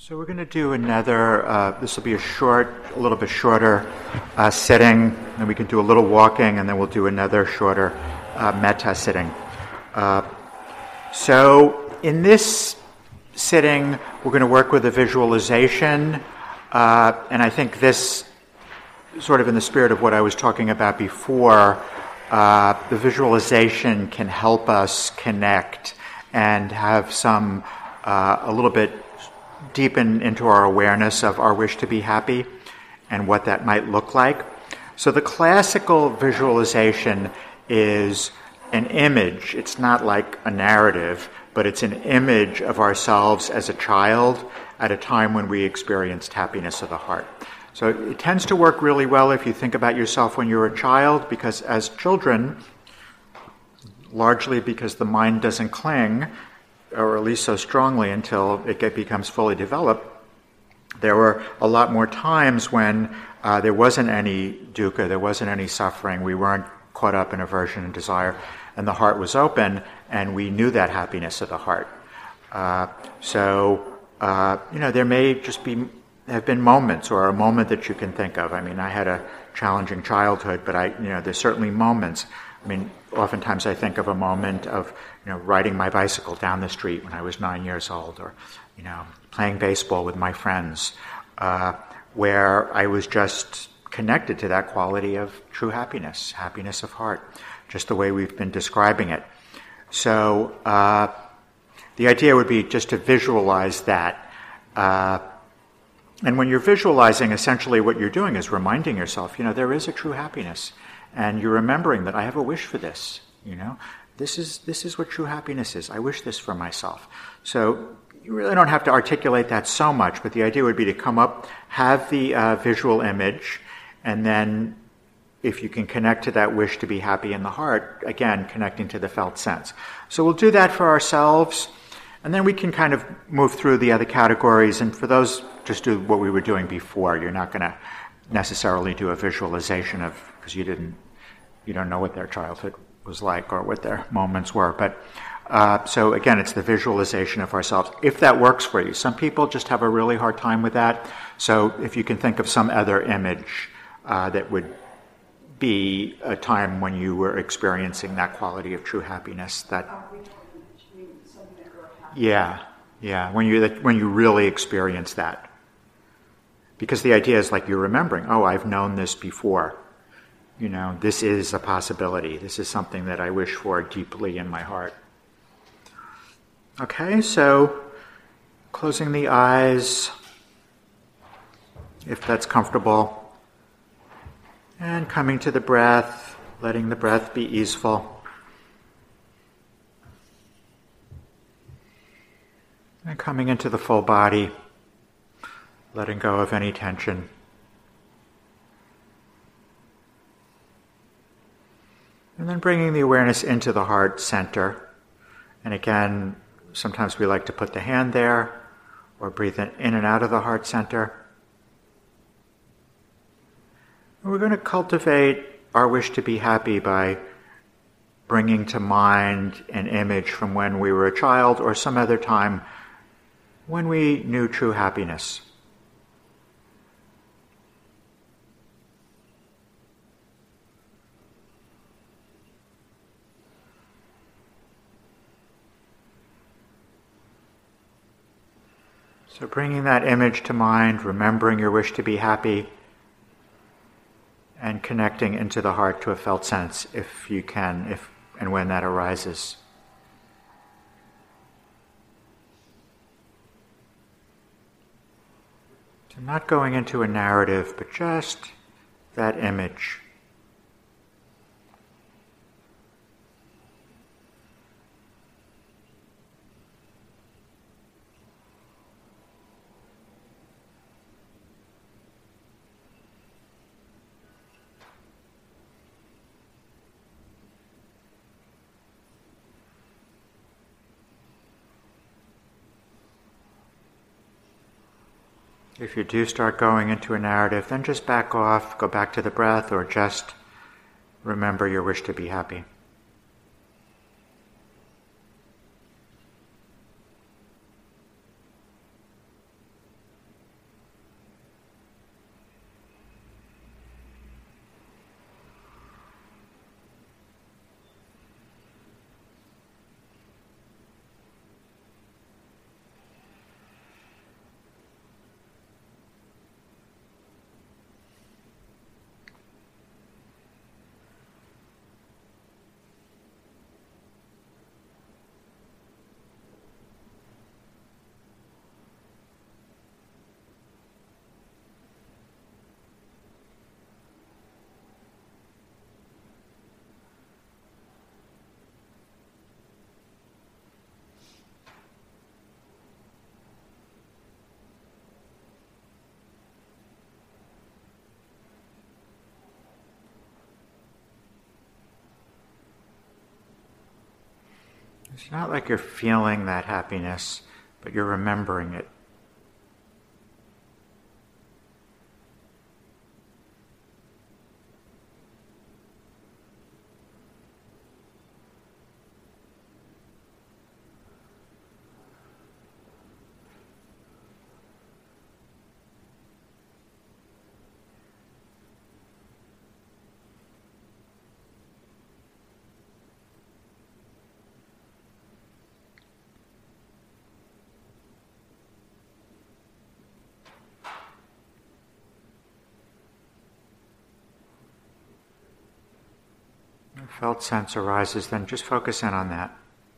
So we're going to do another, this will be a little bit shorter sitting, and we can do a little walking, and then we'll do another shorter metta sitting. So in this sitting, we're going to work with a visualization, and I think this, sort of in the spirit of what I was talking about before, the visualization can help us connect and have some, a little bit deepen into our awareness of our wish to be happy and what that might look like. So the classical visualization is an image. It's not like a narrative, but it's an image of ourselves as a child at a time when we experienced happiness of the heart. So it tends to work really well if you think about yourself when you're a child, because as children, largely because the mind doesn't cling, or at least so strongly until it becomes fully developed, there were a lot more times when there wasn't any dukkha, there wasn't any suffering, we weren't caught up in aversion and desire, and the heart was open, and we knew that happiness of the heart. There may just have been moments, or a moment that you can think of. I mean, I had a challenging childhood, but there's certainly moments. I mean, oftentimes I think of a moment of, riding my bicycle down the street when I was 9 years old, or, playing baseball with my friends, where I was just connected to that quality of true happiness, happiness of heart, just the way we've been describing it. So the idea would be just to visualize that. And when you're visualizing, essentially what you're doing is reminding yourself, there is a true happiness. And you're remembering that I have a wish for this, This is what true happiness is. I wish this for myself. So you really don't have to articulate that so much, but the idea would be to come up, have the visual image, and then if you can connect to that wish to be happy in the heart, again, connecting to the felt sense. So we'll do that for ourselves, and then we can kind of move through the other categories, and for those, just do what we were doing before. You're not going to necessarily do a visualization of, because you don't know what their childhood was like or what their moments were. But so again, it's the visualization of ourselves, if that works for you. Some people just have a really hard time with that. So if you can think of some other image that would be a time when you were experiencing that quality of true happiness, that when you really experience that. Because the idea is like you're remembering, I've known this before. This is a possibility. This is something that I wish for deeply in my heart. Okay, so closing the eyes, if that's comfortable, and coming to the breath, letting the breath be easeful. And coming into the full body, letting go of any tension. And then bringing the awareness into the heart center. And again, sometimes we like to put the hand there, or breathe in and out of the heart center. And we're going to cultivate our wish to be happy by bringing to mind an image from when we were a child or some other time when we knew true happiness. So bringing that image to mind, remembering your wish to be happy, and connecting into the heart to a felt sense, if you can, if and when that arises. So not going into a narrative, but just that image. If you do start going into a narrative, then just back off, go back to the breath, or just remember your wish to be happy. It's not like you're feeling that happiness, but you're remembering it. If felt sense arises, then just focus in on that.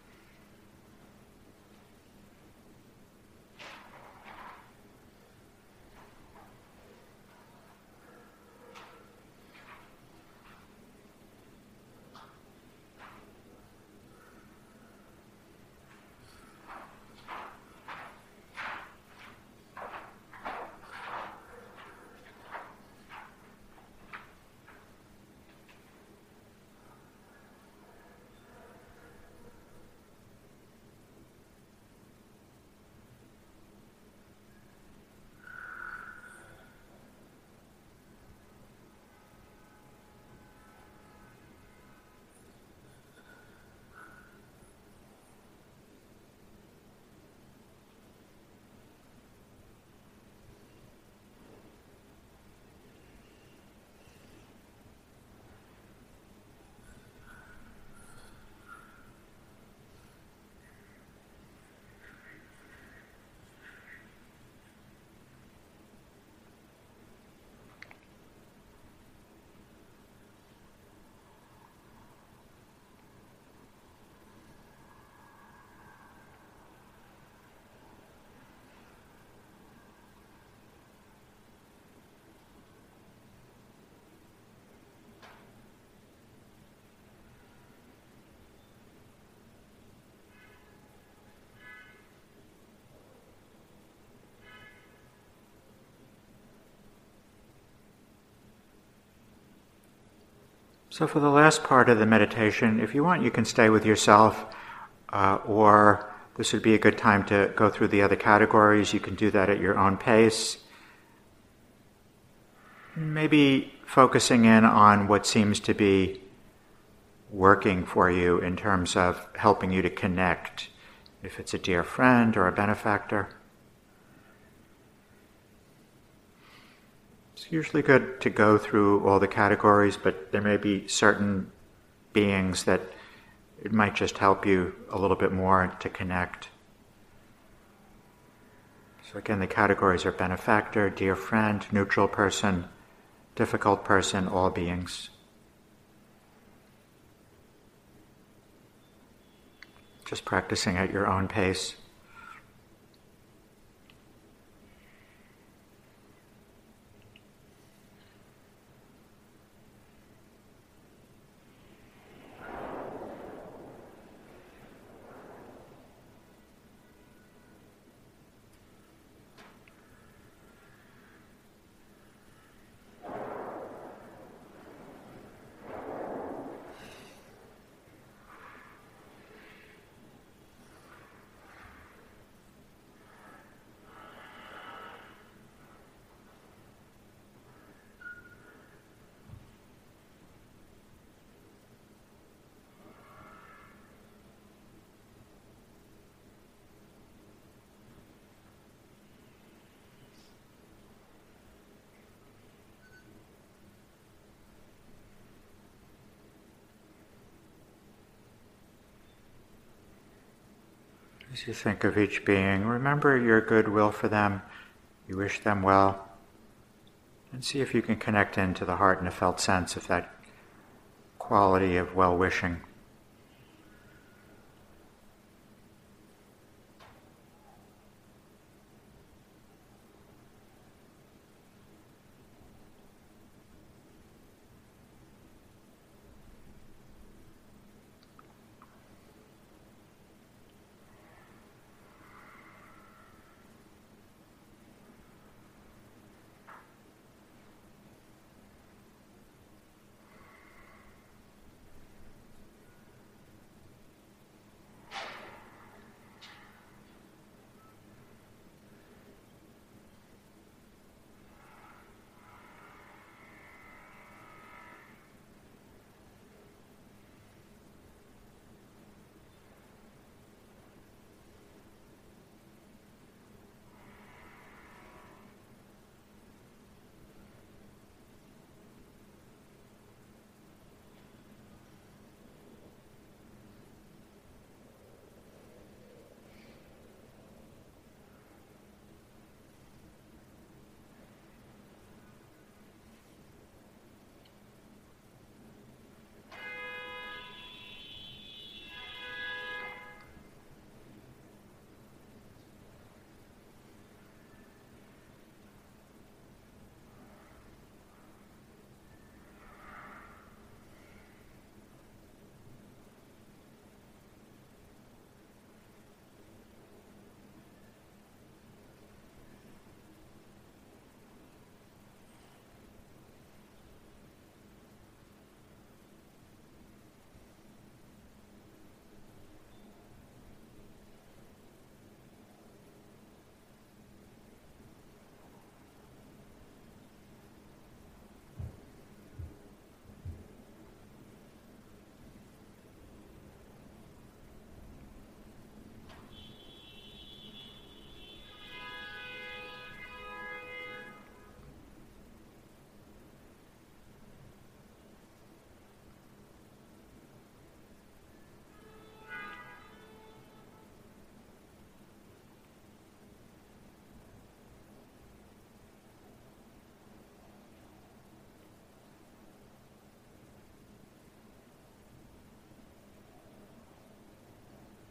So for the last part of the meditation, if you want, you can stay with yourself, or this would be a good time to go through the other categories. You can do that at your own pace. Maybe focusing in on what seems to be working for you in terms of helping you to connect, if it's a dear friend or a benefactor. It's usually good to go through all the categories, but there may be certain beings that it might just help you a little bit more to connect. So again, the categories are benefactor, dear friend, neutral person, difficult person, all beings. Just practicing at your own pace. As you think of each being, remember your goodwill for them. You wish them well. And see if you can connect into the heart in a felt sense of that quality of well-wishing.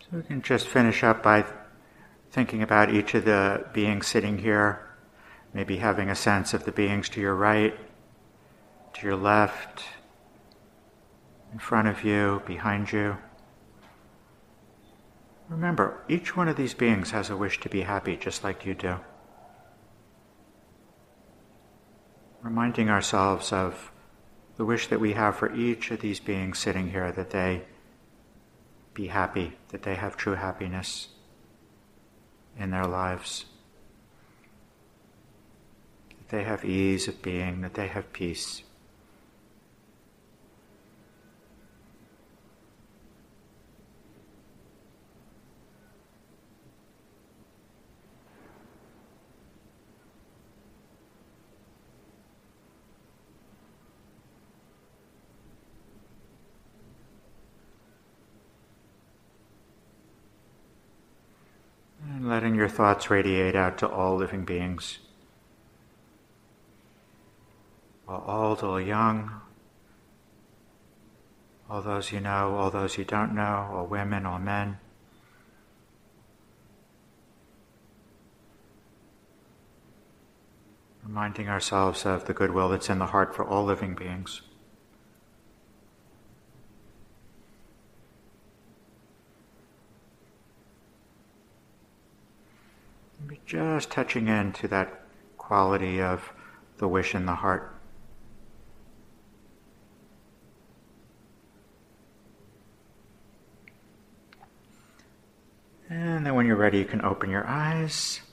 So we can just finish up by thinking about each of the beings sitting here, maybe having a sense of the beings to your right, to your left, in front of you, behind you. Remember, each one of these beings has a wish to be happy just like you do. Reminding ourselves of the wish that we have for each of these beings sitting here, that they be happy, that they have true happiness in their lives, that they have ease of being, that they have peace. And letting your thoughts radiate out to all living beings, all old, all young, all those you know, all those you don't know, all women, all men. Reminding ourselves of the goodwill that's in the heart for all living beings. Just touching into that quality of the wish in the heart. And then when you're ready, you can open your eyes.